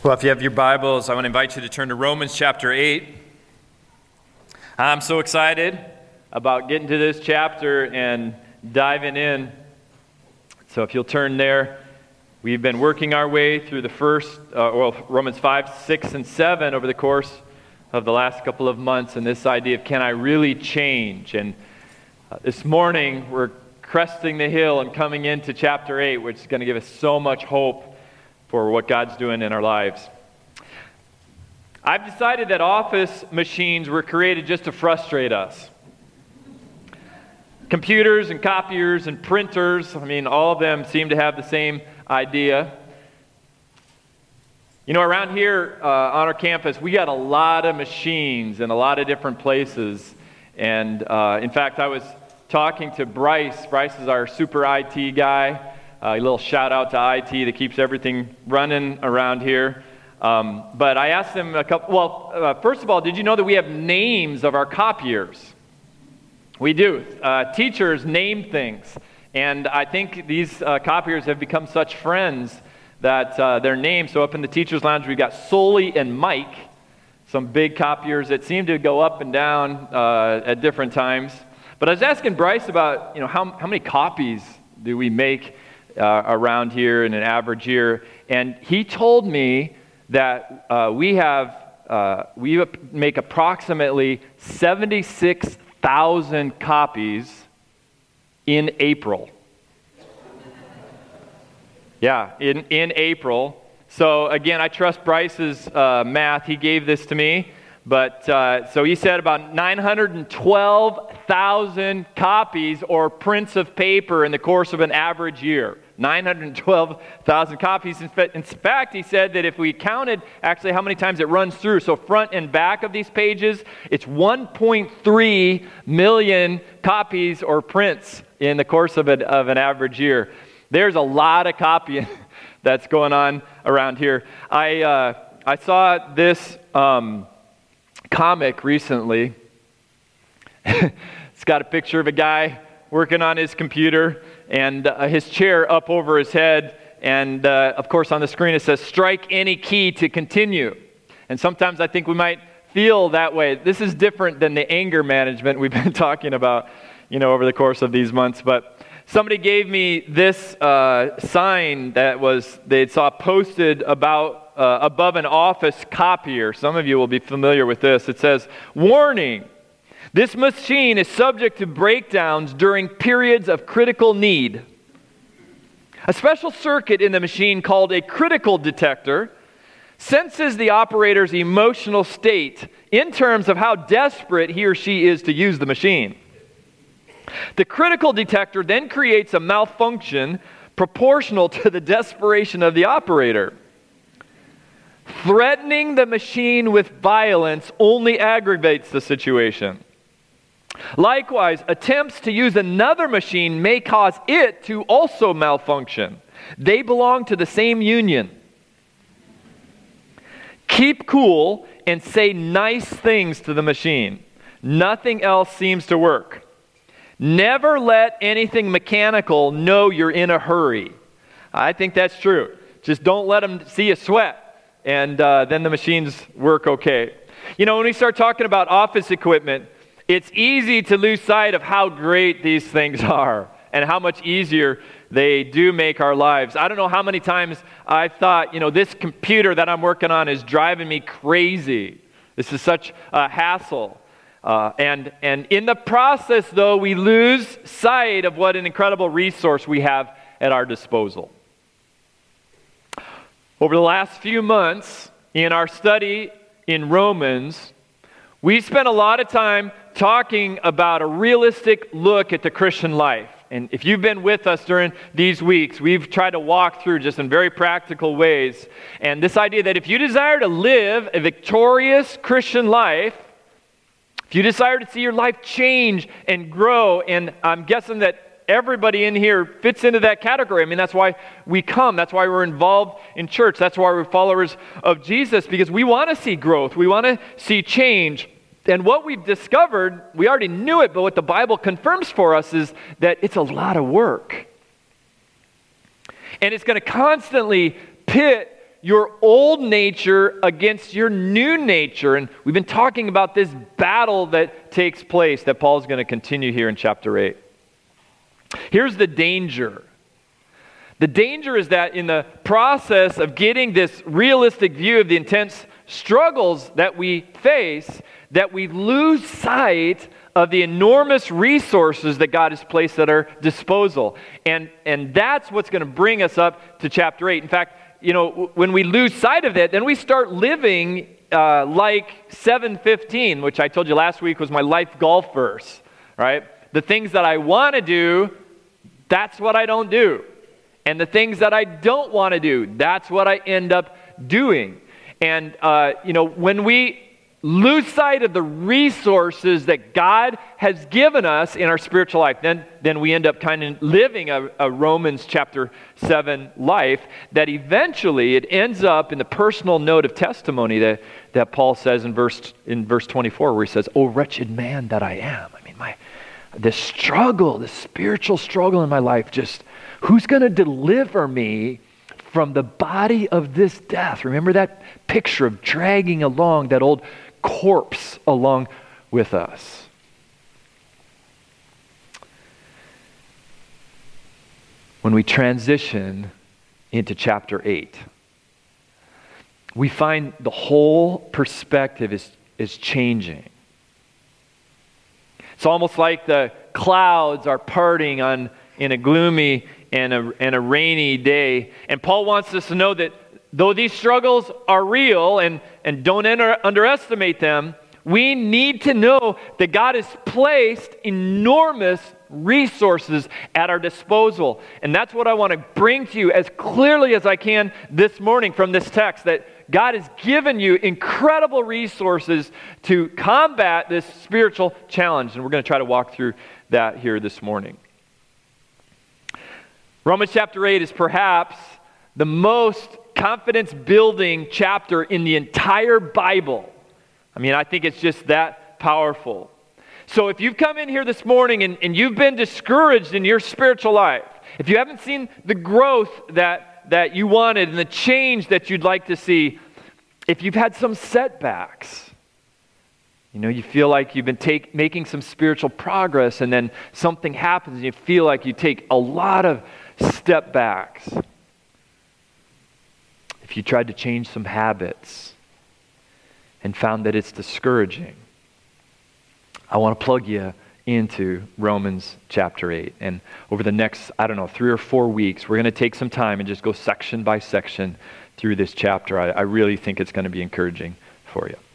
Well, if you have your Bibles, I want to invite you to turn to Romans chapter 8. I'm so excited about getting to this chapter and diving in. So if you'll turn there, we've been working our way through the Romans 5, 6, and 7 over the course of the last couple of months, and this idea of can I really change? And this morning, we're cresting the hill and coming into chapter 8, which is going to give us so much hope for what God's doing in our lives. I've decided that office machines were created just to frustrate us. Computers and copiers and printers, all of them seem to have the same idea. You know, around here on our campus, we got a lot of machines in a lot of different places. And in fact, I was talking to Bryce. Bryce is our super IT guy. A little shout out to IT that keeps everything running around here. But I asked him first of all, did you know that we have names of our copiers? We do. Teachers name things. And I think these copiers have become such friends that they're named. So up in the teacher's lounge, we've got Sully and Mike, some big copiers that seem to go up and down at different times. But I was asking Bryce about, how many copies do we make around here in an average year, and he told me that we make approximately 76,000 copies in April. Yeah, in April. So again, I trust Bryce's math. He gave this to me, but so he said about 912,000 copies or prints of paper in the course of an average year. 912,000 copies. In fact, he said that if we counted actually how many times it runs through, so front and back of these pages, it's 1.3 million copies or prints in the course of an average year. There's a lot of copying that's going on around here. I saw this comic recently. It's got a picture of a guy working on his computer and his chair up over his head, and of course on the screen it says, strike any key to continue. And sometimes I think we might feel that way. This is different than the anger management we've been talking about, over the course of these months. But somebody gave me this sign that they saw posted about above an office copier. Some of you will be familiar with this. It says, warning. This machine is subject to breakdowns during periods of critical need. A special circuit in the machine called a critical detector senses the operator's emotional state in terms of how desperate he or she is to use the machine. The critical detector then creates a malfunction proportional to the desperation of the operator. Threatening the machine with violence only aggravates the situation. Likewise, attempts to use another machine may cause it to also malfunction. They belong to the same union. Keep cool and say nice things to the machine. Nothing else seems to work. Never let anything mechanical know you're in a hurry. I think that's true. Just don't let them see you sweat, and then the machines work okay. When we start talking about office equipment, it's easy to lose sight of how great these things are and how much easier they do make our lives. I don't know how many times I've thought, this computer that I'm working on is driving me crazy. This is such a hassle. And in the process, though, we lose sight of what an incredible resource we have at our disposal. Over the last few months, in our study in Romans, we spent a lot of time talking about a realistic look at the Christian life. And if you've been with us during these weeks, we've tried to walk through just in very practical ways. And this idea that if you desire to live a victorious Christian life, if you desire to see your life change and grow, and I'm guessing that everybody in here fits into that category. That's why we come. That's why we're involved in church. That's why we're followers of Jesus, because we want to see growth. We want to see change. And what we've discovered, we already knew it, but what the Bible confirms for us is that it's a lot of work. And it's going to constantly pit your old nature against your new nature. And we've been talking about this battle that takes place that Paul's going to continue here in chapter 8. Here's the danger. The danger is that in the process of getting this realistic view of the intense struggles that we face, that we lose sight of the enormous resources that God has placed at our disposal. And that's what's going to bring us up to chapter 8. In fact, when we lose sight of it, then we start living like 7:15, which I told you last week was my life golf verse, right? The things that I want to do, that's what I don't do. And the things that I don't want to do, that's what I end up doing. And, when we lose sight of the resources that God has given us in our spiritual life, then we end up kind of living a Romans chapter 7 life that eventually it ends up in the personal note of testimony that Paul says in verse 24, where he says, "Oh, wretched man that I am." I mean, the spiritual struggle in my life, just who's going to deliver me from the body of this death? Remember that picture of dragging along that old corpse along with us. When we transition into chapter 8, we find the whole perspective is changing. It's almost like the clouds are parting in a gloomy and a rainy day. And Paul wants us to know that though these struggles are real and don't underestimate them, we need to know that God has placed enormous resources at our disposal. And that's what I want to bring to you as clearly as I can this morning from this text, that God has given you incredible resources to combat this spiritual challenge. And we're going to try to walk through that here this morning. Romans chapter 8 is perhaps the most confidence-building chapter in the entire Bible. I mean, I think it's just that powerful. So if you've come in here this morning and you've been discouraged in your spiritual life, if you haven't seen the growth that you wanted and the change that you'd like to see, if you've had some setbacks, you feel like you've been making some spiritual progress and then something happens and you feel like you take a lot of step backs. If you tried to change some habits and found that it's discouraging, I want to plug you into Romans chapter 8. And over the next, 3 or 4 weeks, we're going to take some time and just go section by section through this chapter. I really think it's going to be encouraging for you.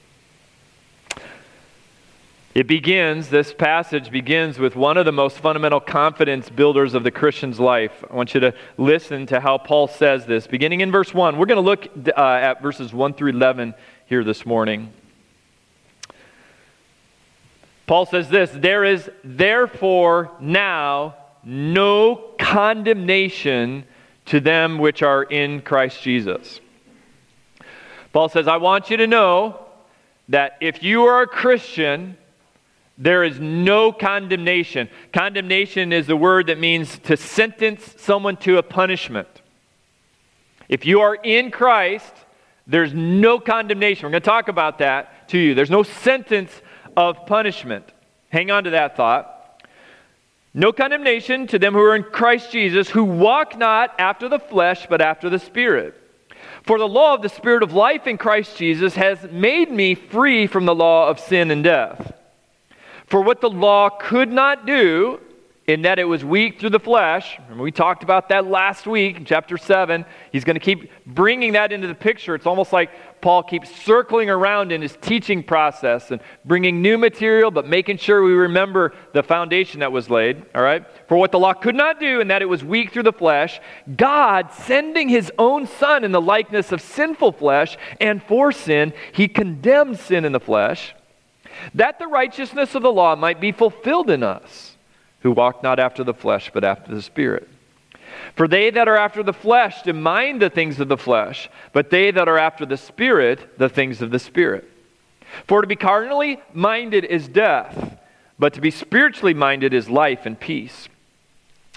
This passage begins with one of the most fundamental confidence builders of the Christian's life. I want you to listen to how Paul says this. Beginning in verse 1, we're going to look at verses 1 through 11 here this morning. Paul says this: "There is therefore now no condemnation to them which are in Christ Jesus." Paul says, I want you to know that if you are a Christian, there is no condemnation. Condemnation is the word that means to sentence someone to a punishment. If you are in Christ, there's no condemnation. We're going to talk about that to you. There's no sentence of punishment. Hang on to that thought. No condemnation to them who are in Christ Jesus, who walk not after the flesh, but after the Spirit. For the law of the Spirit of life in Christ Jesus has made me free from the law of sin and death. For what the law could not do, in that it was weak through the flesh. Remember, we talked about that last week in chapter 7. He's going to keep bringing that into the picture. It's almost like Paul keeps circling around in his teaching process and bringing new material, but making sure we remember the foundation that was laid. All right? For what the law could not do, in that it was weak through the flesh, God, sending his own Son in the likeness of sinful flesh, and for sin, he condemned sin in the flesh, that the righteousness of the law might be fulfilled in us, who walk not after the flesh, but after the Spirit. For they that are after the flesh do mind the things of the flesh, but they that are after the Spirit, the things of the Spirit. For to be carnally minded is death, but to be spiritually minded is life and peace.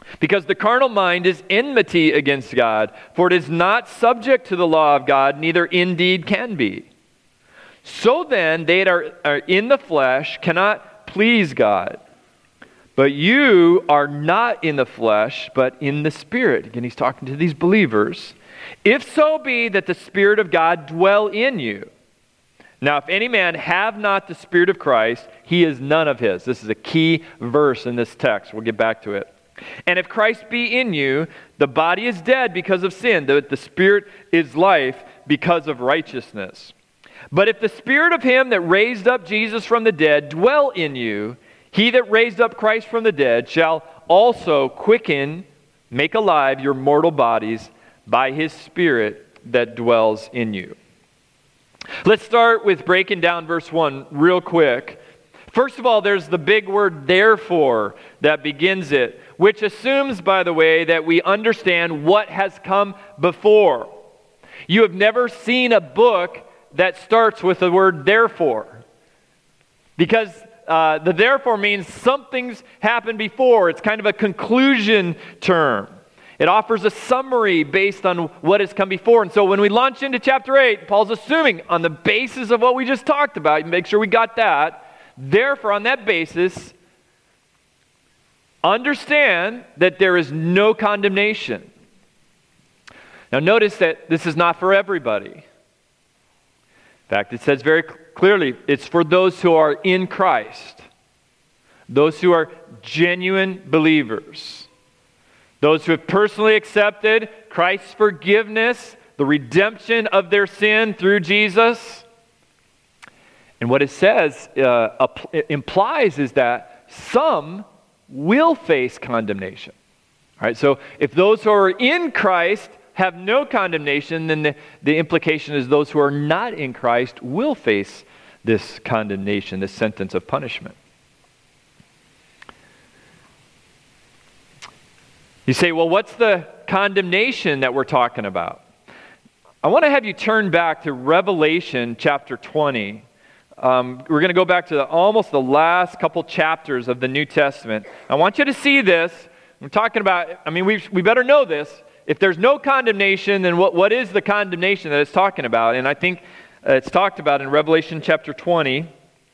Because the carnal mind is enmity against God, for it is not subject to the law of God, neither indeed can be. So then, they that are in the flesh cannot please God. But you are not in the flesh, but in the Spirit. Again, he's talking to these believers. If so be that the Spirit of God dwell in you. Now, if any man have not the Spirit of Christ, he is none of his. This is a key verse in this text. We'll get back to it. And if Christ be in you, the body is dead because of sin, the Spirit is life because of righteousness. But if the Spirit of him that raised up Jesus from the dead dwell in you, he that raised up Christ from the dead shall also quicken, make alive your mortal bodies by his Spirit that dwells in you. Let's start with breaking down verse 1 real quick. First of all, there's the big word therefore that begins it, which assumes, by the way, that we understand what has come before. You have never seen a book that starts with the word therefore. Because the therefore means something's happened before. It's kind of a conclusion term. It offers a summary based on what has come before. And so when we launch into chapter 8, Paul's assuming on the basis of what we just talked about, make sure we got that. Therefore, on that basis, understand that there is no condemnation. Now notice that this is not for everybody. In fact, it says very clearly, it's for those who are in Christ. Those who are genuine believers. Those who have personally accepted Christ's forgiveness, the redemption of their sin through Jesus. And what it says, implies is that some will face condemnation. All right, so if those who are in Christ have no condemnation, then the implication is those who are not in Christ will face this condemnation, this sentence of punishment. You say, well, what's the condemnation that we're talking about? I want to have you turn back to Revelation chapter 20. We're going to go back to almost the last couple chapters of the New Testament. I want you to see this. We're talking about, we better know this. If there's no condemnation, then what is the condemnation that it's talking about? And I think it's talked about in Revelation chapter 20.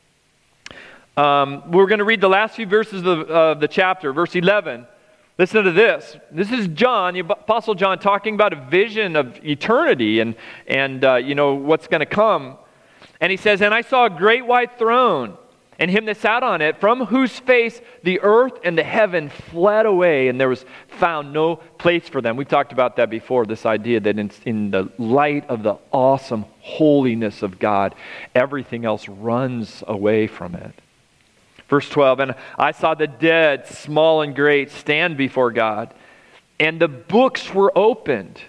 We're going to read the last few verses of the chapter, verse 11. Listen to this. This is John, the Apostle John, talking about a vision of eternity and what's going to come. And he says, "And I saw a great white throne, and him that sat on it, from whose face the earth and the heaven fled away, and there was found no place for them." We've talked about that before, this idea that in the light of the awesome holiness of God, everything else runs away from it. Verse 12, "And I saw the dead, small and great, stand before God, and the books were opened.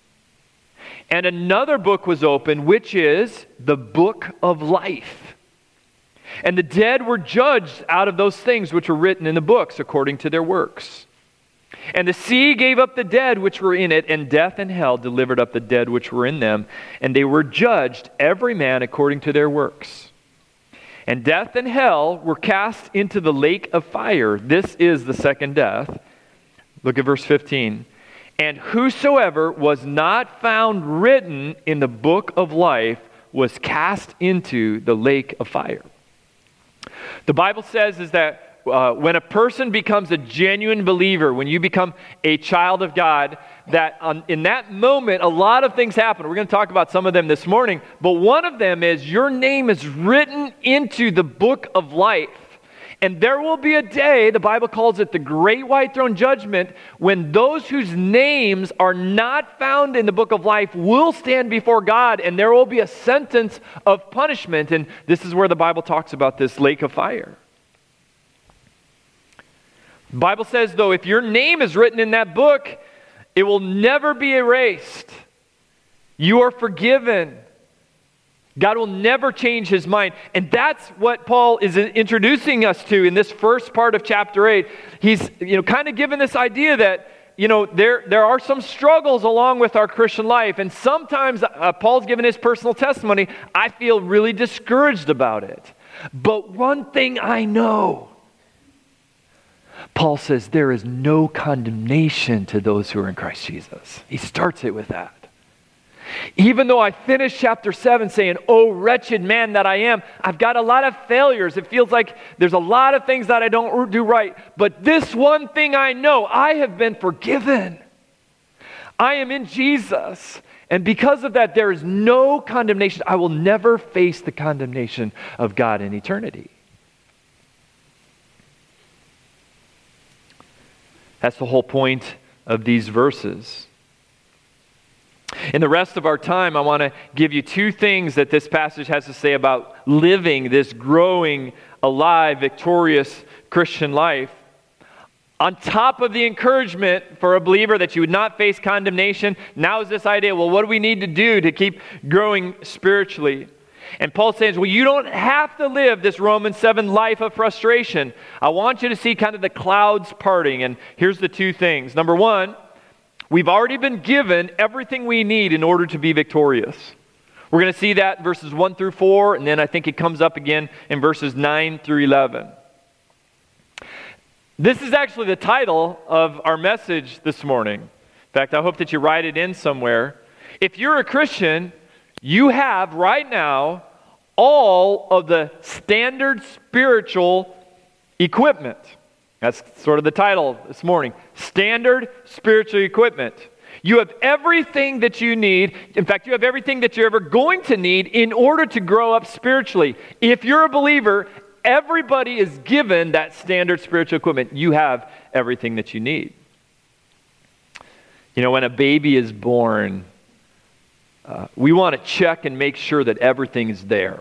And another book was opened, which is the book of life. And the dead were judged out of those things which were written in the books according to their works. And the sea gave up the dead which were in it, and death and hell delivered up the dead which were in them. And they were judged, every man according to their works. And death and hell were cast into the lake of fire. This is the second death." Look at verse 15. "And whosoever was not found written in the book of life was cast into the lake of fire." The Bible says is that when a person becomes a genuine believer, when you become a child of God, that in that moment, a lot of things happen. We're going to talk about some of them this morning, but one of them is your name is written into the book of life. And there will be a day, the Bible calls it the Great White Throne Judgment, when those whose names are not found in the book of life will stand before God, and there will be a sentence of punishment. And this is where the Bible talks about this lake of fire. The Bible says, though, if your name is written in that book, it will never be erased. You are forgiven. God will never change his mind. And that's what Paul is introducing us to in this first part of chapter 8. He's kind of given this idea that there are some struggles along with our Christian life. And sometimes Paul's given his personal testimony, I feel really discouraged about it. But one thing I know, Paul says there is no condemnation to those who are in Christ Jesus. He starts it with that. Even though I finished chapter 7 saying, oh, wretched man that I am, I've got a lot of failures. It feels like there's a lot of things that I don't do right. But this one thing I know, I have been forgiven. I am in Jesus. And because of that, there is no condemnation. I will never face the condemnation of God in eternity. That's the whole point of these verses. In the rest of our time, I want to give you two things that this passage has to say about living this growing, alive, victorious Christian life. On top of the encouragement for a believer that you would not face condemnation, now is this idea, well, what do we need to do to keep growing spiritually? And Paul says, well, you don't have to live this Romans 7 life of frustration. I want you to see kind of the clouds parting. And here's the two things. Number one, we've already been given everything we need in order to be victorious. We're going to see that in verses 1 through 4, and then I think it comes up again in verses 9 through 11. This is actually the title of our message this morning. In fact, I hope that you write it in somewhere. If you're a Christian, you have right now all of the standard spiritual equipment. That's sort of the title this morning. Standard spiritual equipment. You have everything that you need. In fact, you have everything that you're ever going to need in order to grow up spiritually. If you're a believer, everybody is given that standard spiritual equipment. You have everything that you need. You know, when a baby is born, we want to check and make sure that everything is there.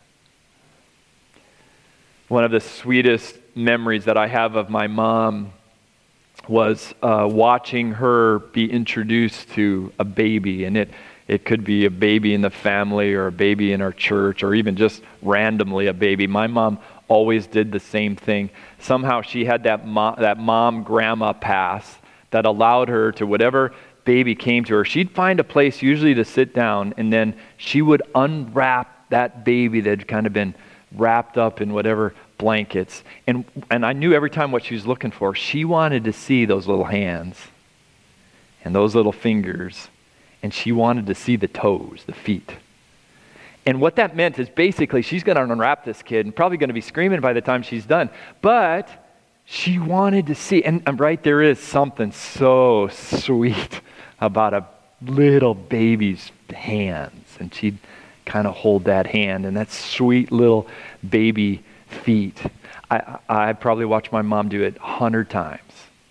One of the sweetest memories that I have of my mom was watching her be introduced to a baby. And it could be a baby in the family or a baby in our church or even just randomly a baby. My mom always did the same thing. Somehow she had that mom-grandma pass that allowed her to whatever baby came to her, she'd find a place usually to sit down, and then she would unwrap that baby that had kind of been wrapped up in whatever blankets. And I knew every time what she was looking for. She wanted to see those little hands and those little fingers, and she wanted to see the toes, the feet. And what that meant is basically she's going to unwrap this kid and probably going to be screaming by the time she's done. But she wanted to see, and right, there is something so sweet about a little baby's hands. And she'd kind of hold that hand and that sweet little baby feet. I probably watched my mom do it 100 times.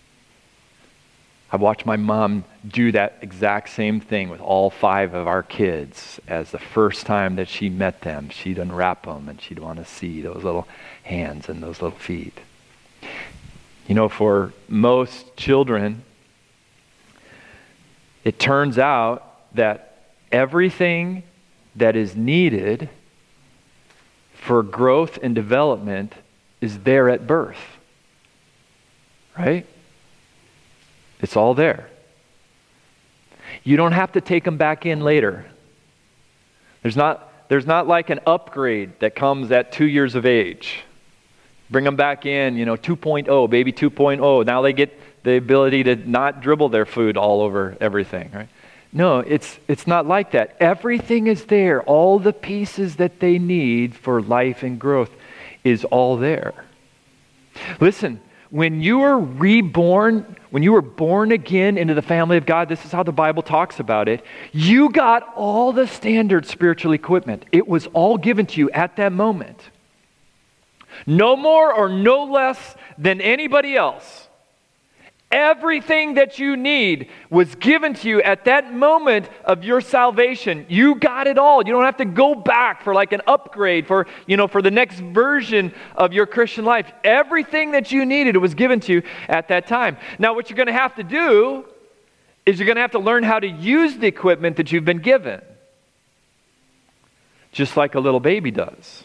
I watched my mom do that exact same thing with all 5 of our kids. As the first time that she met them, she'd unwrap them and she'd want to see those little hands and those little feet. You know, for most children, it turns out that everything that is needed for growth and development is there at birth. Right? It's all there. You don't have to take them back in later. There's not like an upgrade that comes at 2 years of age. Bring them back in, 2.0, baby 2.0. Now they get the ability to not dribble their food all over everything, right? No, it's not like that. Everything is there. All the pieces that they need for life and growth is all there. Listen, when you were reborn, when you were born again into the family of God, this is how the Bible talks about it, you got all the standard spiritual equipment. It was all given to you at that moment. No more or no less than anybody else. Everything that you need was given to you at that moment of your salvation. You got it all. You don't have to go back for like an upgrade for the next version of your Christian life. Everything that you needed was given to you at that time. Now, what you're going to have to do is you're going to have to learn how to use the equipment that you've been given. Just like a little baby does.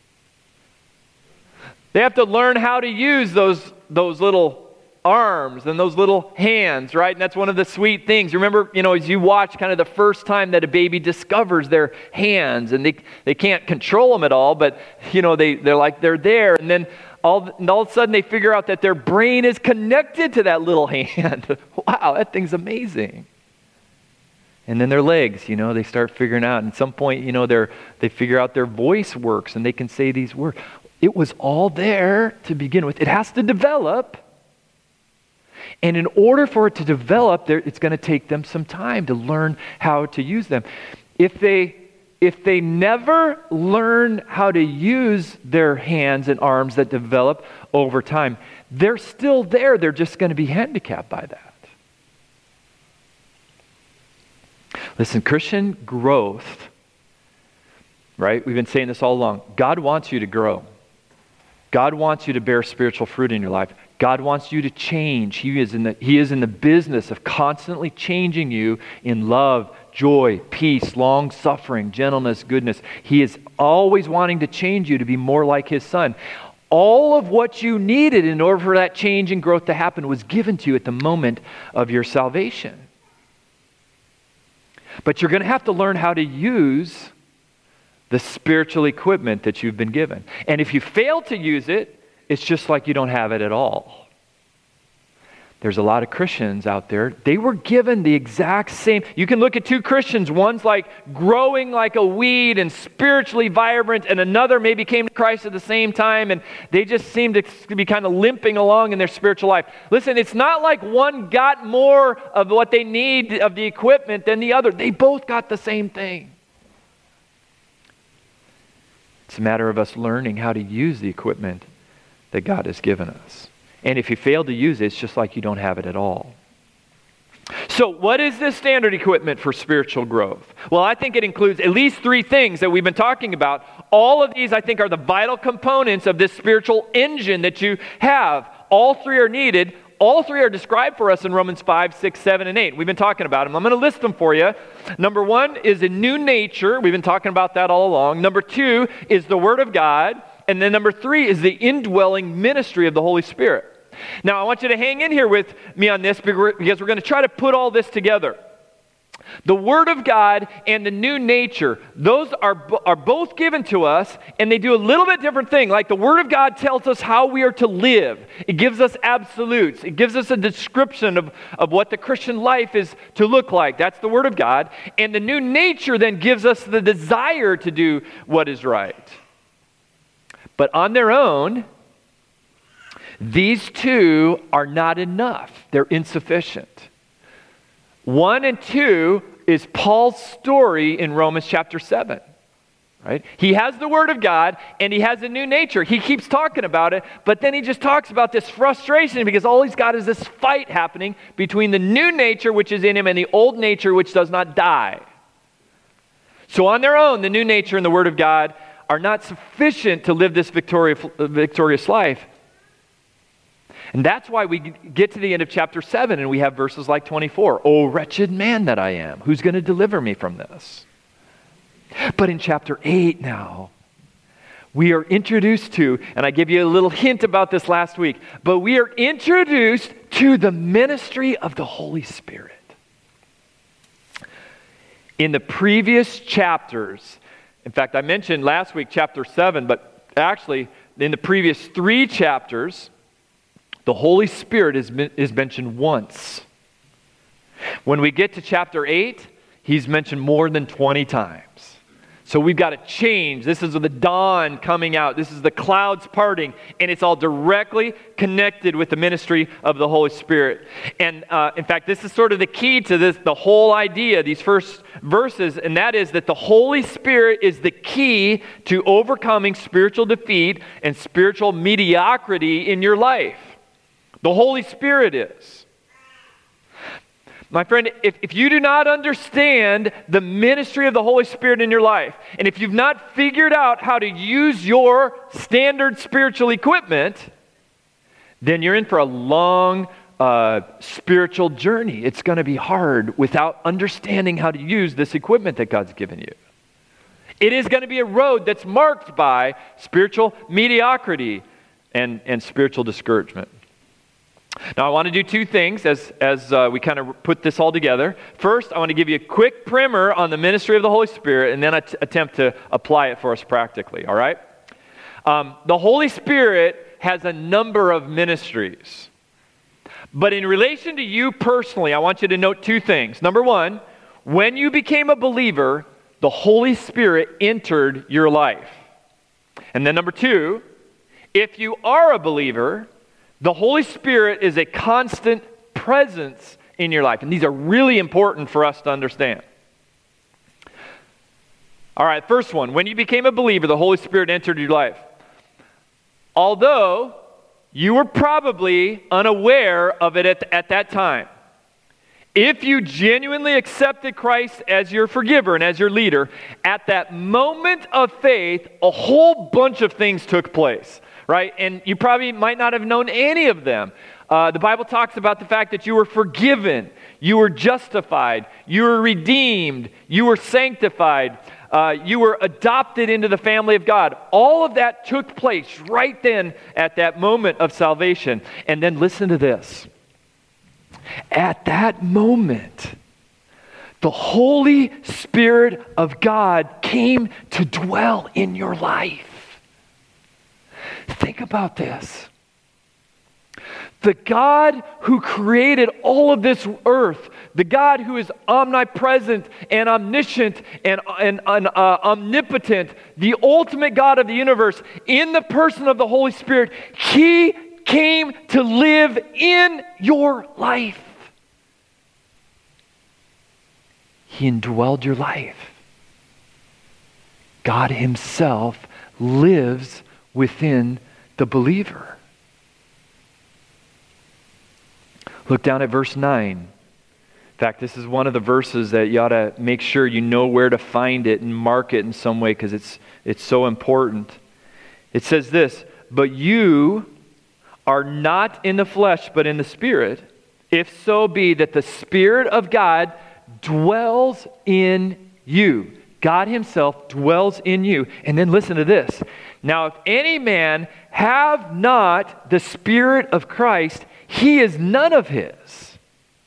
They have to learn how to use those little arms and those little hands, right? And that's one of the sweet things. Remember, as you watch kind of the first time that a baby discovers their hands, and they can't control them at all, but they're there. And then all of a sudden they figure out that their brain is connected to that little hand. Wow, that thing's amazing. And then their legs, they start figuring out. And at some point, they figure out their voice works and they can say these words. It was all there to begin with. It has to develop. And in order for it to develop, it's going to take them some time to learn how to use them. If they never learn how to use their hands and arms that develop over time, they're still there. They're just going to be handicapped by that. Listen, Christian growth, right? We've been saying this all along. God wants you to grow. God wants you to bear spiritual fruit in your life. God wants you to change. He is in the business of constantly changing you in love, joy, peace, long-suffering, gentleness, goodness. He is always wanting to change you to be more like His Son. All of what you needed in order for that change and growth to happen was given to you at the moment of your salvation. But you're going to have to learn how to use the spiritual equipment that you've been given. And if you fail to use it, it's just like you don't have it at all. There's a lot of Christians out there. They were given the exact same. You can look at two Christians. One's like growing like a weed and spiritually vibrant, and another maybe came to Christ at the same time, and they just seem to be kind of limping along in their spiritual life. Listen, it's not like one got more of what they need of the equipment than the other. They both got the same thing. It's a matter of us learning how to use the equipment that God has given us. And if you fail to use it, it's just like you don't have it at all. So what is this standard equipment for spiritual growth? Well, I think it includes at least three things that we've been talking about. All of these, I think, are the vital components of this spiritual engine that you have. All three are needed. All three are described for us in Romans 5, 6, 7, and 8. We've been talking about them. I'm going to list them for you. Number one is a new nature. We've been talking about that all along. Number two is the Word of God. And then number three is the indwelling ministry of the Holy Spirit. Now, I want you to hang in here with me on this because we're going to try to put all this together. The Word of God and the new nature, those are both given to us, and they do a little bit different thing. Like the Word of God tells us how we are to live. It gives us absolutes. It gives us a description of what the Christian life is to look like. That's the Word of God. And the new nature then gives us the desire to do what is right. But on their own, these two are not enough. They're insufficient. 1 and 2 is Paul's story in Romans chapter 7. Right? He has the Word of God and he has a new nature. He keeps talking about it, but then he just talks about this frustration because all he's got is this fight happening between the new nature which is in him and the old nature which does not die. So on their own, the new nature and the Word of God are not sufficient to live this victorious life. And that's why we get to the end of chapter 7 and we have verses like 24. Oh, wretched man that I am, who's going to deliver me from this? But in chapter 8 now, we are introduced to, and I gave you a little hint about this last week, but we are introduced to the ministry of the Holy Spirit. In the previous chapters, in fact, I mentioned last week chapter 7, but actually in the previous 3 chapters, the Holy Spirit is mentioned once. When we get to chapter 8, he's mentioned more than 20 times. So we've got to change. This is the dawn coming out. This is the clouds parting. And it's all directly connected with the ministry of the Holy Spirit. And in fact, this is sort of the key to this, the whole idea, these first verses. And that is that the Holy Spirit is the key to overcoming spiritual defeat and spiritual mediocrity in your life. The Holy Spirit is. My friend, if you do not understand the ministry of the Holy Spirit in your life, and if you've not figured out how to use your standard spiritual equipment, then you're in for a long spiritual journey. It's going to be hard without understanding how to use this equipment that God's given you. It is going to be a road that's marked by spiritual mediocrity and spiritual discouragement. Now, I want to do 2 things as we kind of put this all together. First, I want to give you a quick primer on the ministry of the Holy Spirit, and then attempt to apply it for us practically, all right? The Holy Spirit has a number of ministries. But in relation to you personally, I want you to note two things. Number one, when you became a believer, the Holy Spirit entered your life. And then number two, if you are a believer, the Holy Spirit is a constant presence in your life. And these are really important for us to understand. All right, first one. When you became a believer, the Holy Spirit entered your life. Although you were probably unaware of it at that time. If you genuinely accepted Christ as your forgiver and as your leader, at that moment of faith, a whole bunch of things took place, right? And you probably might not have known any of them. The Bible talks about the fact that you were forgiven, you were justified, you were redeemed, you were sanctified, you were adopted into the family of God. All of that took place right then at that moment of salvation. And then listen to this. At that moment, the Holy Spirit of God came to dwell in your life. Think about this. The God who created all of this earth, the God who is omnipresent and omniscient and omnipotent, the ultimate God of the universe, in the person of the Holy Spirit, He came to live in your life. He indwelled your life. God Himself lives within the believer. Look down at verse 9. In fact, this is one of the verses that you ought to make sure you know where to find it and mark it in some way because it's so important. It says this, "But you are not in the flesh, but in the Spirit, if so be that the Spirit of God dwells in you." God Himself dwells in you. And then listen to this. "Now, if any man have not the Spirit of Christ, he is none of His."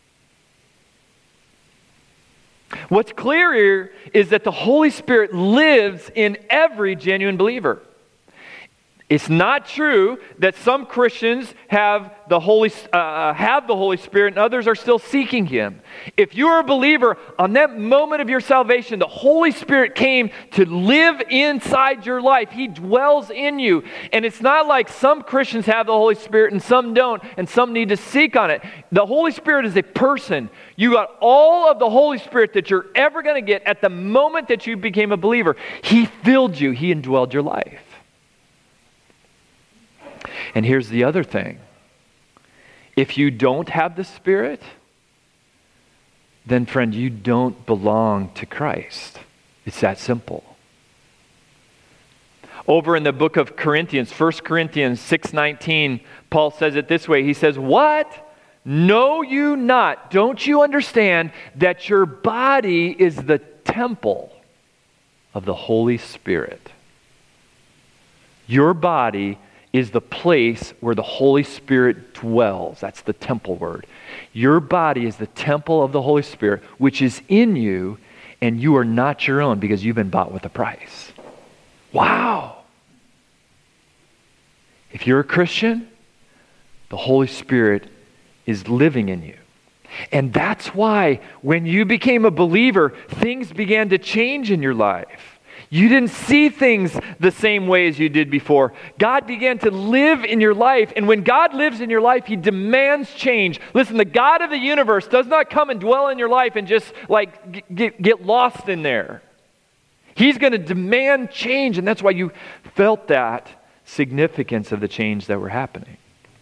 What's clear here is that the Holy Spirit lives in every genuine believer. It's not true that some Christians have the Holy Spirit and others are still seeking Him. If you're a believer, on that moment of your salvation, the Holy Spirit came to live inside your life. He dwells in you. And it's not like some Christians have the Holy Spirit and some don't, and some need to seek on it. The Holy Spirit is a person. You got all of the Holy Spirit that you're ever going to get at the moment that you became a believer. He filled you. He indwelled your life. And here's the other thing. If you don't have the Spirit, then friend, you don't belong to Christ. It's that simple. Over in the book of Corinthians, 1 Corinthians 6:19, Paul says it this way. He says, "What? Know you not? Don't you understand that your body is the temple of the Holy Spirit?" Your body is the place where the Holy Spirit dwells. That's the temple word. Your body is the temple of the Holy Spirit, which is in you, and you are not your own because you've been bought with a price. Wow! If you're a Christian, the Holy Spirit is living in you. And that's why when you became a believer, things began to change in your life. You didn't see things the same way as you did before. God began to live in your life, and when God lives in your life, He demands change. Listen, the God of the universe does not come and dwell in your life and just get lost in there. He's going to demand change, and that's why you felt that significance of the change that were happening.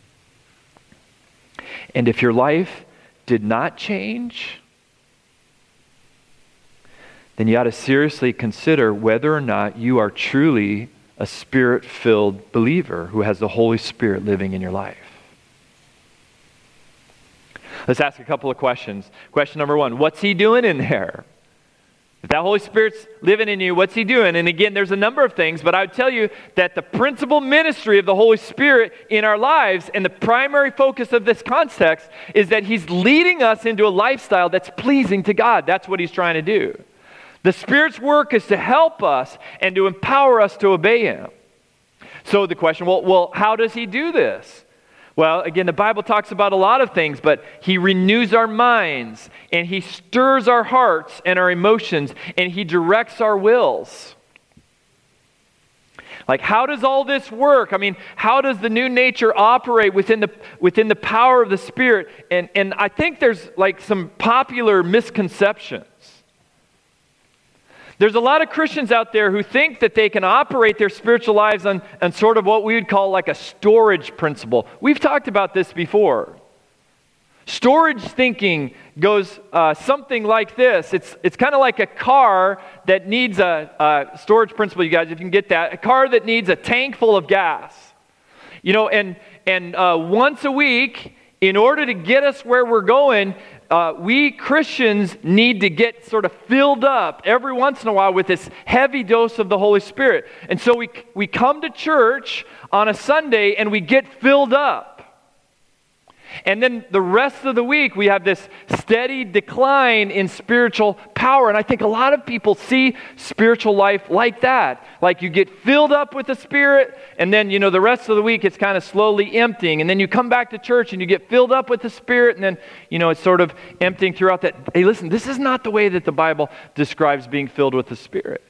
And if your life did not change, then you ought to seriously consider whether or not you are truly a Spirit-filled believer who has the Holy Spirit living in your life. Let's ask a couple of questions. Question number one, what's He doing in there? If that Holy Spirit's living in you, what's He doing? And again, there's a number of things, but I would tell you that the principal ministry of the Holy Spirit in our lives and the primary focus of this context is that He's leading us into a lifestyle that's pleasing to God. That's what He's trying to do. The Spirit's work is to help us and to empower us to obey Him. So the question, well, how does he do this? Well, again, the Bible talks about a lot of things, but he renews our minds, and he stirs our hearts and our emotions, and he directs our wills. Like, how does all this work? I mean, how does the new nature operate within the power of the Spirit? And I think there's like some popular misconceptions. There's a lot of Christians out there who think that they can operate their spiritual lives on sort of what we would call like a storage principle. We've talked about this before. Storage thinking goes something like this. It's kind of like a car that needs a storage principle, you guys, if you can get that. A car that needs a tank full of gas. You know, and once a week, in order to get us where we're going, we Christians need to get sort of filled up every once in a while with this heavy dose of the Holy Spirit. And so we come to church on a Sunday and we get filled up. And then the rest of the week, we have this steady decline in spiritual power. And I think a lot of people see spiritual life like that. Like you get filled up with the Spirit, and then, you know, the rest of the week it's kind of slowly emptying. And then you come back to church and you get filled up with the Spirit, and then, you know, it's sort of emptying throughout that. Hey, listen, this is not the way that the Bible describes being filled with the Spirit.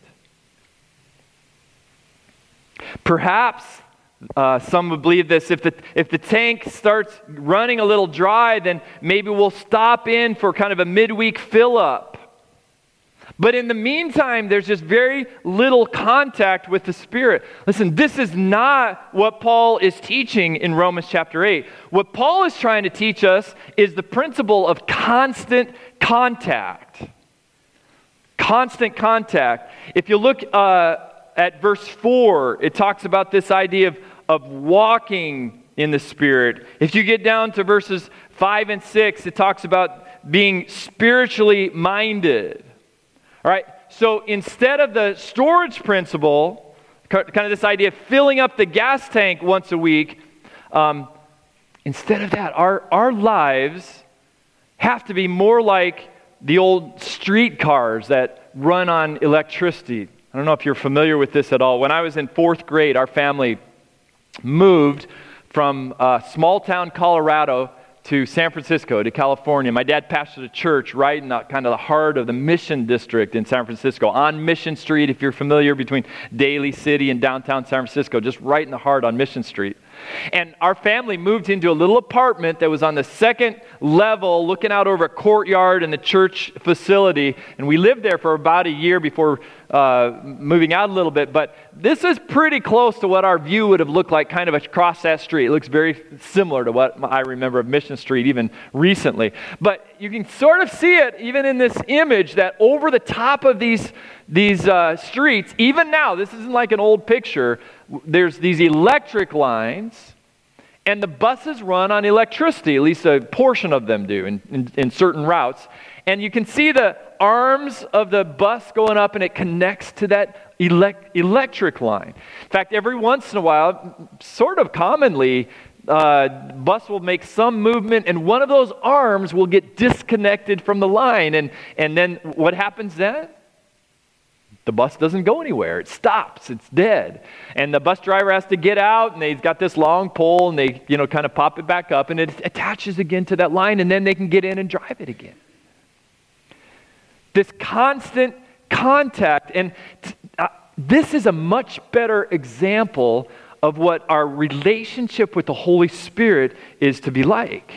Perhaps some would believe this. If the tank starts running a little dry, then maybe we'll stop in for kind of a midweek fill-up. But in the meantime, there's just very little contact with the Spirit. Listen, this is not what Paul is teaching in Romans chapter 8. What Paul is trying to teach us is the principle of constant contact. Constant contact. If you look at verse 4, it talks about this idea of walking in the Spirit. If you get down to verses 5 and 6, it talks about being spiritually minded. All right, so instead of the storage principle, kind of this idea of filling up the gas tank once a week, instead of that, our lives have to be more like the old street cars that run on electricity. I don't know if you're familiar with this at all. When I was in 4th grade, our family moved from small town Colorado to San Francisco, to California. My dad pastored a church right in the, kind of the heart of the Mission District in San Francisco, on Mission Street, if you're familiar, between Daly City and downtown San Francisco, just right in the heart on Mission Street. And our family moved into a little apartment that was on the second level, looking out over a courtyard and the church facility. And we lived there for about a year before moving out a little bit. But this is pretty close to what our view would have looked like kind of across that street. It looks very similar to what I remember of Mission Street even recently. But you can sort of see it even in this image that over the top of these streets, even now, this isn't like an old picture, there's these electric lines, and the buses run on electricity, at least a portion of them do in certain routes. And you can see the arms of the bus going up, and it connects to that electric line. In fact, every once in a while, sort of commonly, bus will make some movement, and one of those arms will get disconnected from the line. And then what happens then? The bus doesn't go anywhere. It stops. It's dead. And the bus driver has to get out, and they've got this long pole, and they, kind of pop it back up, and it attaches again to that line, and then they can get in and drive it again. This constant contact, and this is a much better example of what our relationship with the Holy Spirit is to be like.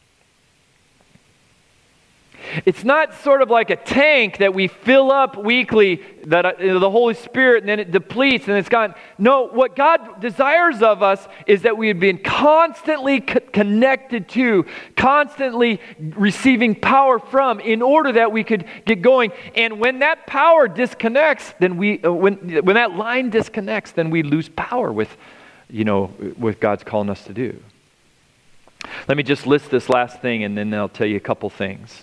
It's not sort of like a tank that we fill up weekly, that the Holy Spirit, and then it depletes and it's gone. No, what God desires of us is that we have been constantly connected to, constantly receiving power from, in order that we could get going. And when that power disconnects, then when that line disconnects, then we lose power with God's calling us to do. Let me just list this last thing, and then I'll tell you a couple things.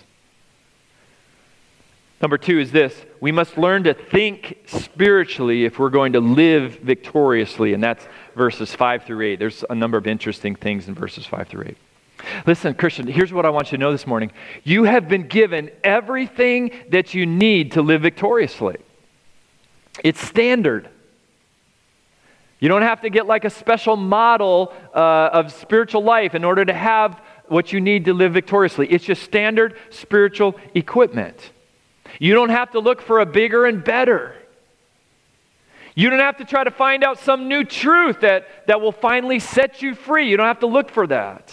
Number 2 is this: we must learn to think spiritually if we're going to live victoriously, and that's verses 5 through 8. There's a number of interesting things in verses 5 through 8. Listen, Christian, here's what I want you to know this morning. You have been given everything that you need to live victoriously. It's standard. You don't have to get like a special model of spiritual life in order to have what you need to live victoriously. It's just standard spiritual equipment. You don't have to look for a bigger and better. You don't have to try to find out some new truth that will finally set you free. You don't have to look for that.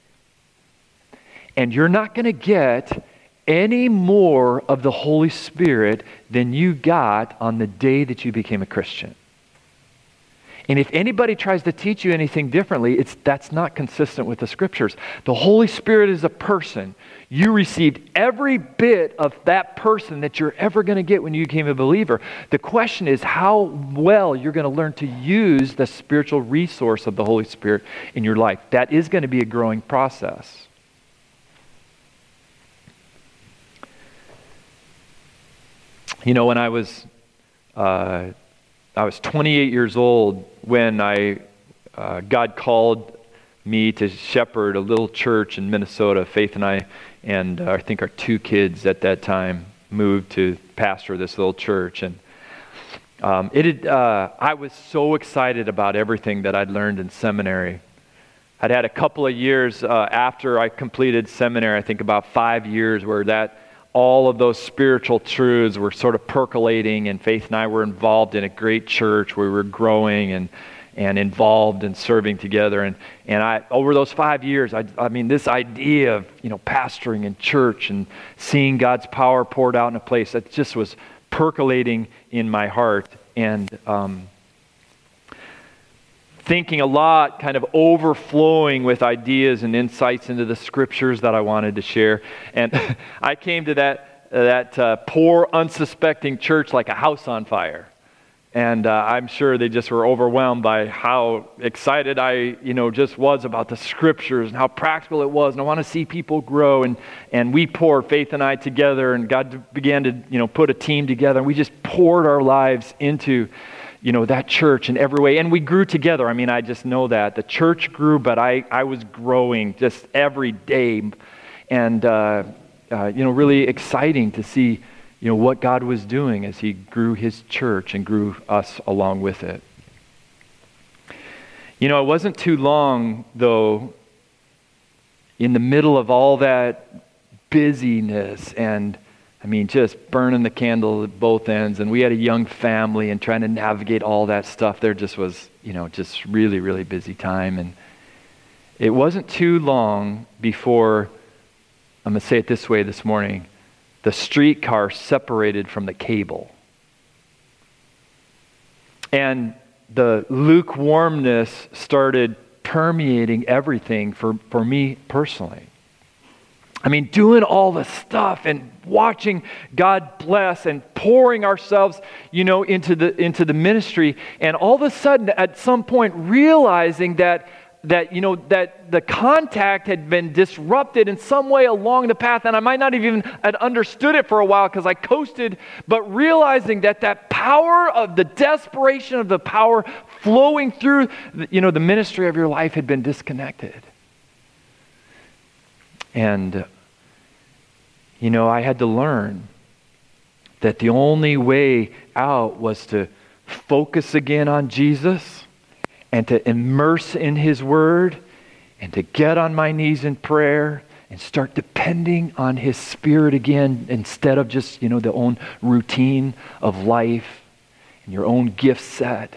And you're not going to get any more of the Holy Spirit than you got on the day that you became a Christian. And if anybody tries to teach you anything differently, that's not consistent with the Scriptures. The Holy Spirit is a person. You received every bit of that person that you're ever going to get when you became a believer. The question is how well you're going to learn to use the spiritual resource of the Holy Spirit in your life. That is going to be a growing process. You know, when I was 28 years old when God called me to shepherd a little church in Minnesota. Faith and I think our 2 kids at that time moved to pastor this little church. And I was so excited about everything that I'd learned in seminary. I'd had a couple of years after I completed seminary, I think about 5 years, where all of those spiritual truths were sort of percolating, and Faith and I were involved in a great church where we were growing and involved and serving together. And I over those 5 years, I mean, this idea of, pastoring in church and seeing God's power poured out in a place, that just was percolating in my heart. And thinking a lot, kind of overflowing with ideas and insights into the Scriptures that I wanted to share. And I came to that poor, unsuspecting church like a house on fire. And I'm sure they just were overwhelmed by how excited I, just was about the Scriptures and how practical it was. And I want to see people grow. And we poured, Faith and I, together. And God began to, put a team together. And we just poured our lives into that church in every way. And we grew together. I mean, I just know that. The church grew, but I was growing just every day. And, really exciting to see, what God was doing as He grew His church and grew us along with it. It wasn't too long, though, in the middle of all that busyness and just burning the candle at both ends. And we had a young family and trying to navigate all that stuff. There just was, just really, really busy time. And it wasn't too long before, I'm going to say it this way this morning, the streetcar separated from the cable. And the lukewarmness started permeating everything for me personally. Doing all the stuff and watching God bless and pouring ourselves, into the ministry, and all of a sudden, at some point, realizing that the contact had been disrupted in some way along the path, and I might not have even had understood it for a while because I coasted, but realizing that power of the desperation of the power flowing through, the ministry of your life had been disconnected. And, I had to learn that the only way out was to focus again on Jesus and to immerse in His Word and to get on my knees in prayer and start depending on His Spirit again instead of just, the own routine of life and your own gift set.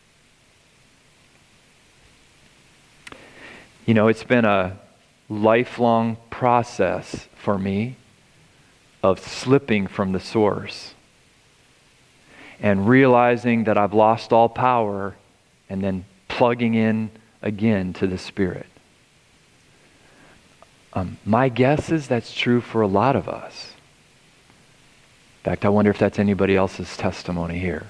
It's been a lifelong process for me of slipping from the source and realizing that I've lost all power and then plugging in again to the Spirit. My guess is that's true for a lot of us. In fact, I wonder if that's anybody else's testimony here.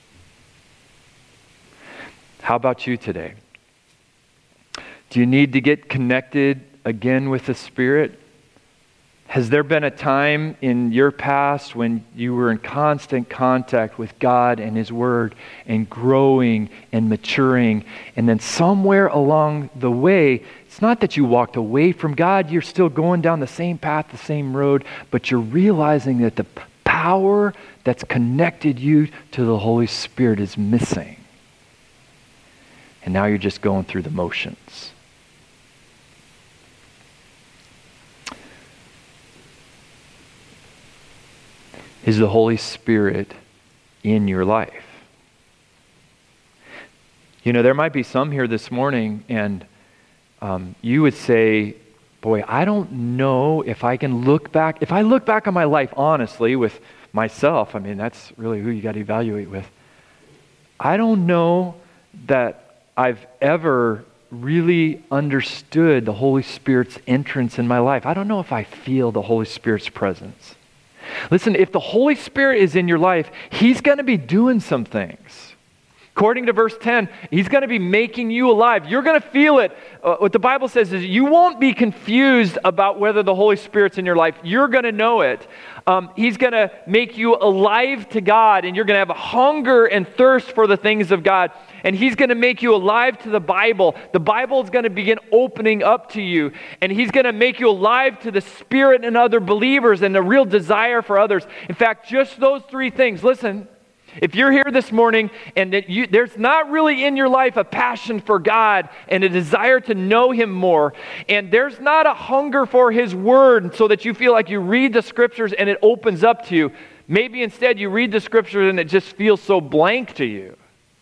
How about you today? Do you need to get connected again with the Spirit? Has there been a time in your past when you were in constant contact with God and His Word and growing and maturing, and then somewhere along the way, it's not that you walked away from God, you're still going down the same path, the same road, but you're realizing that the power that's connected you to the Holy Spirit is missing. and now you're just going through the motions. Is the Holy Spirit in your life? You know, there might be some here this morning, and you would say, boy, I don't know if I can look back. If I look back on my life honestly with myself, I mean, that's really who you got to evaluate with. I don't know that I've ever really understood the Holy Spirit's entrance in my life. I don't know if I feel the Holy Spirit's presence. Listen, if the Holy Spirit is in your life, He's going to be doing some things. According to verse 10, He's going to be making you alive. You're going to feel it. What the Bible says is you won't be confused about whether the Holy Spirit's in your life. You're going to know it. He's going to make you alive to God, and you're going to have a hunger and thirst for the things of God. And He's going to make you alive to the Bible. The Bible is going to begin opening up to you. And He's going to make you alive to the Spirit and other believers and the real desire for others. In fact, just those three things. Listen, if you're here this morning and there's not really in your life a passion for God and a desire to know Him more, and there's not a hunger for His Word so that you feel like you read the Scriptures and it opens up to you, maybe instead you read the Scriptures and it just feels so blank to you.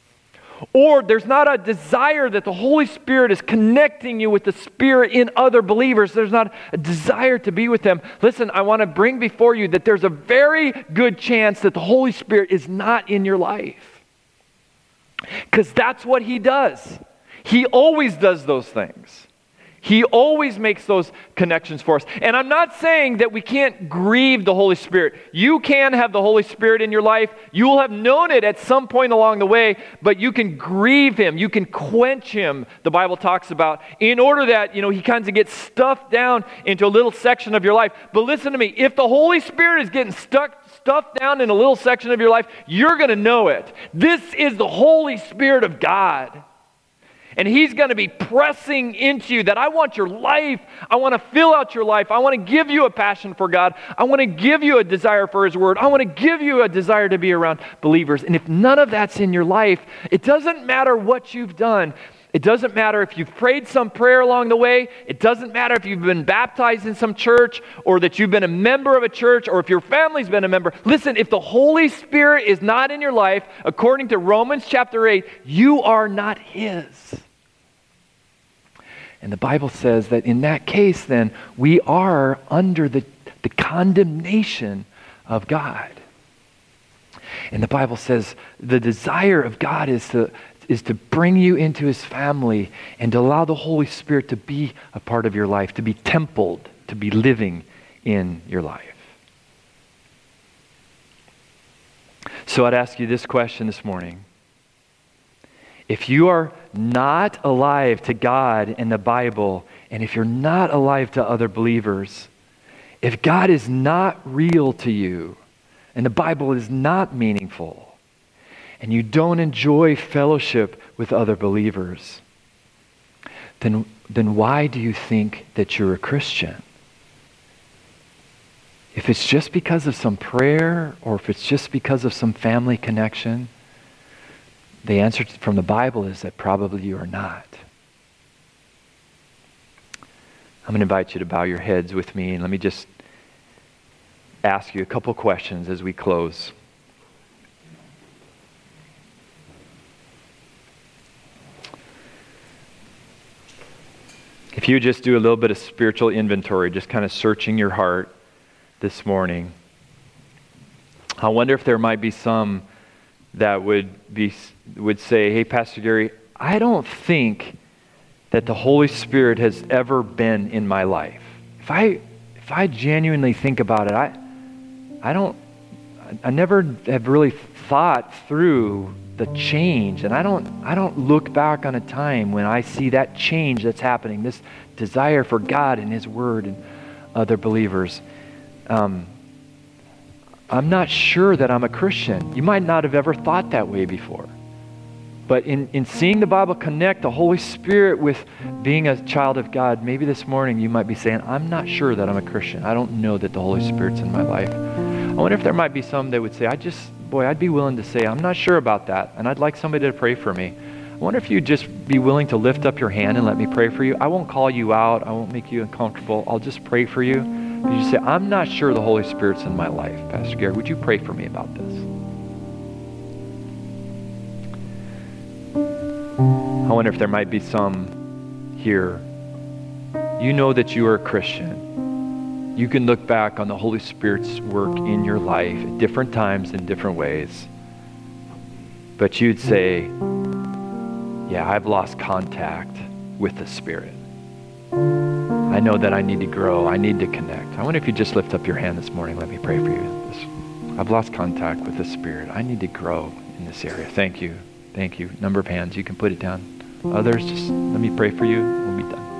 Or there's not a desire that the Holy Spirit is connecting you with the Spirit in other believers. There's not a desire to be with them. Listen, I want to bring before you that there's a very good chance that the Holy Spirit is not in your life. Because that's what He does. He always does those things. He always makes those connections for us. And I'm not saying that we can't grieve the Holy Spirit. You can have the Holy Spirit in your life. You will have known it at some point along the way, but you can grieve Him. You can quench Him, the Bible talks about, in order that, He kind of gets stuffed down into a little section of your life. But listen to me, if the Holy Spirit is getting stuffed down in a little section of your life, you're going to know it. This is the Holy Spirit of God. And He's going to be pressing into you that I want your life. I want to fill out your life. I want to give you a passion for God. I want to give you a desire for His Word. I want to give you a desire to be around believers. And if none of that's in your life, it doesn't matter what you've done. It doesn't matter if you've prayed some prayer along the way. It doesn't matter if you've been baptized in some church or that you've been a member of a church or if your family's been a member. Listen, if the Holy Spirit is not in your life, according to Romans chapter 8, you are not His. And the Bible says that in that case, then, we are under the condemnation of God. And the Bible says the desire of God is to bring you into His family and to allow the Holy Spirit to be a part of your life, to be templed, to be living in your life. So I'd ask you this question this morning. If you are not alive to God and the Bible, and if you're not alive to other believers, if God is not real to you, and the Bible is not meaningful, and you don't enjoy fellowship with other believers, then why do you think that you're a Christian? If it's just because of some prayer, or if it's just because of some family connection, the answer from the Bible is that probably you are not. I'm going to invite you to bow your heads with me, and let me just ask you a couple questions as we close. If you just do a little bit of spiritual inventory, just kind of searching your heart this morning, I wonder if there might be some that would say, hey, Pastor Gary, I don't think that the Holy Spirit has ever been in my life. If I genuinely think about it, I never have really thought through the change, and I don't look back on a time when I see that change that's happening, this desire for God and His Word and other believers. I'm not sure that I'm a Christian. You might not have ever thought that way before. But in seeing the Bible connect the Holy Spirit with being a child of God, maybe this morning you might be saying, I'm not sure that I'm a Christian. I don't know that the Holy Spirit's in my life. I wonder if there might be some that would say, I'd be willing to say, I'm not sure about that, and I'd like somebody to pray for me. wonder if you'd just be willing to lift up your hand and let me pray for you. I won't call you out. I won't make you uncomfortable. I'll just pray for you. You say, I'm not sure the Holy Spirit's in my life. Pastor Gary, would you pray for me about this? I wonder if there might be some here. You know that you are a Christian. You can look back on the Holy Spirit's work in your life at different times in different ways. But you'd say, yeah, I've lost contact with the Spirit. I know that I need to grow. I need to connect. I wonder if you just lift up your hand this morning. Let me pray for you. I've lost contact with the Spirit. I need to grow in this area. Thank you. Thank you. Number of hands. You can put it down. Others, just let me pray for you. We'll be done.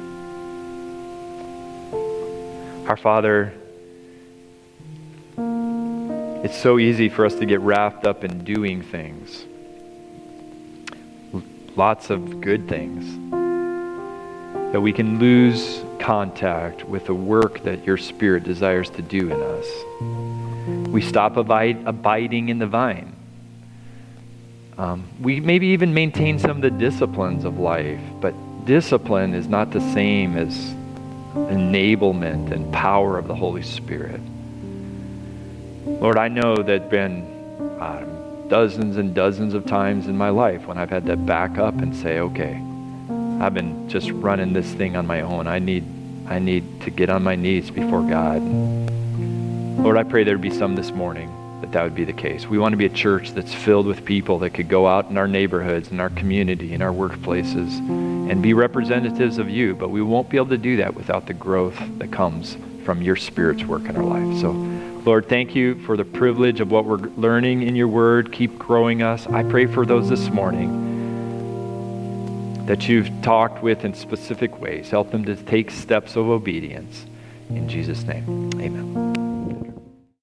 Our Father, it's so easy for us to get wrapped up in doing things. Lots of good things. That we can lose contact with the work that your Spirit desires to do in us. We stop abiding in the vine. We maybe even maintain some of the disciplines of life, but discipline is not the same as enablement and power of the Holy Spirit. Lord, I know that been dozens and dozens of times in my life when I've had to back up and say, okay, I've been just running this thing on my own. I need to get on my knees before God. Lord, I pray there'd be some this morning that would be the case. We want to be a church that's filled with people that could go out in our neighborhoods, in our community, in our workplaces, and be representatives of you, but we won't be able to do that without the growth that comes from your Spirit's work in our life. So, Lord, thank you for the privilege of what we're learning in your word. Keep growing us. I pray for those this morning that you've talked with in specific ways. Help them to take steps of obedience. In Jesus' name, amen.